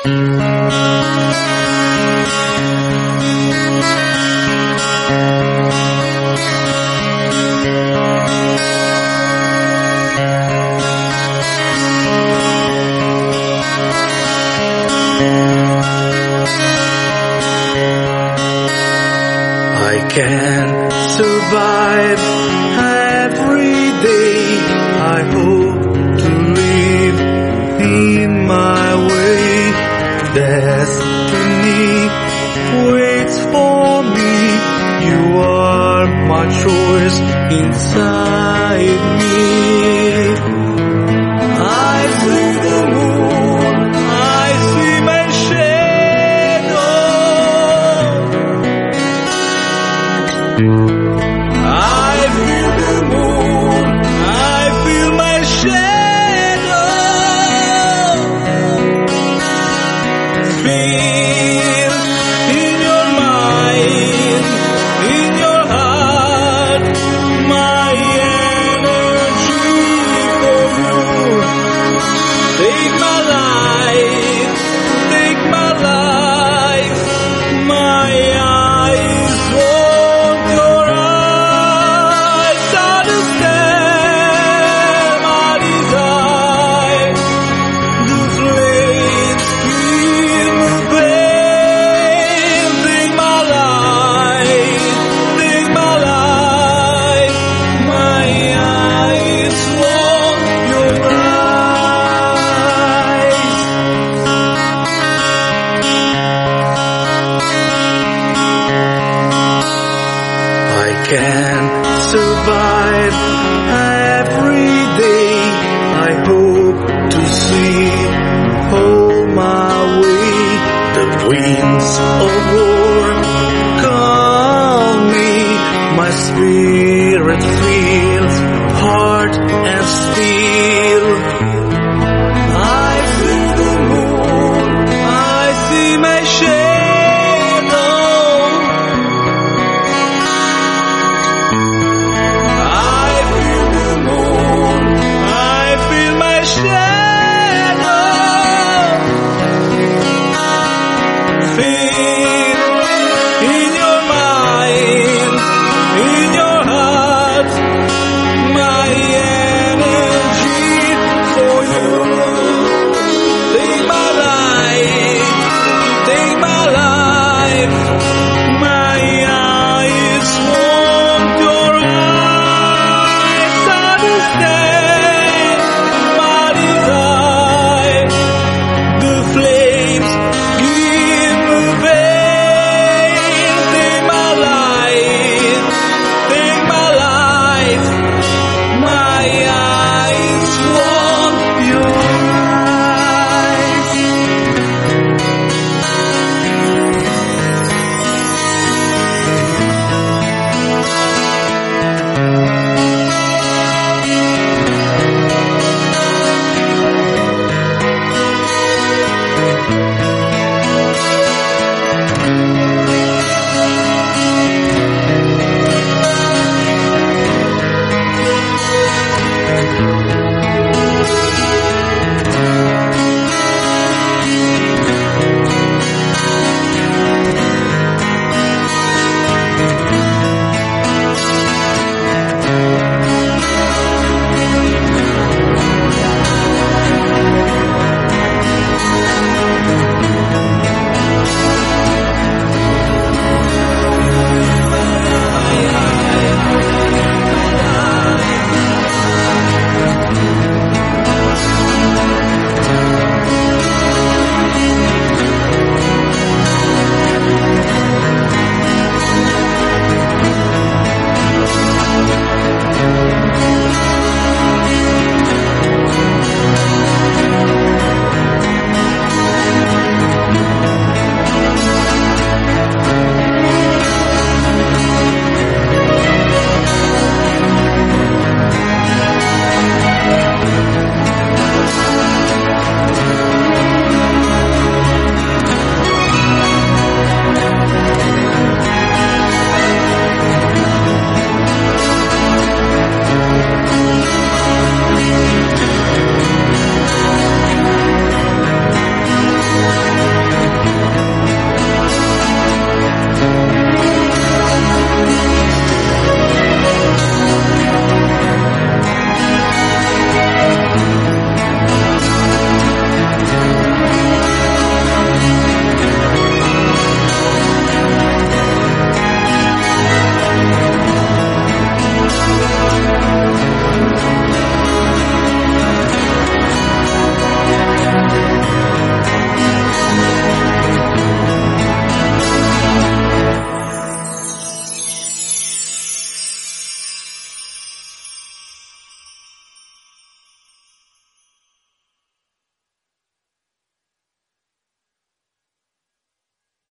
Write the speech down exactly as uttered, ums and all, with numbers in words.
I can survive every day. I hope to live in my way. Destiny waits for me. You are my choice inside me. I see the moon, I see my shadow. I feel the moon, I feel my shadow. Feel in your mind, in your heart, my energy for you. Take my life, take my life, my eyes want your eyes. Understand my desire. Those flames keep moving. Take my life, take my life, my eyes want your eyes. I can survive every day. I hope to see all my way. The winds of war call me. My spirit feels hard and still.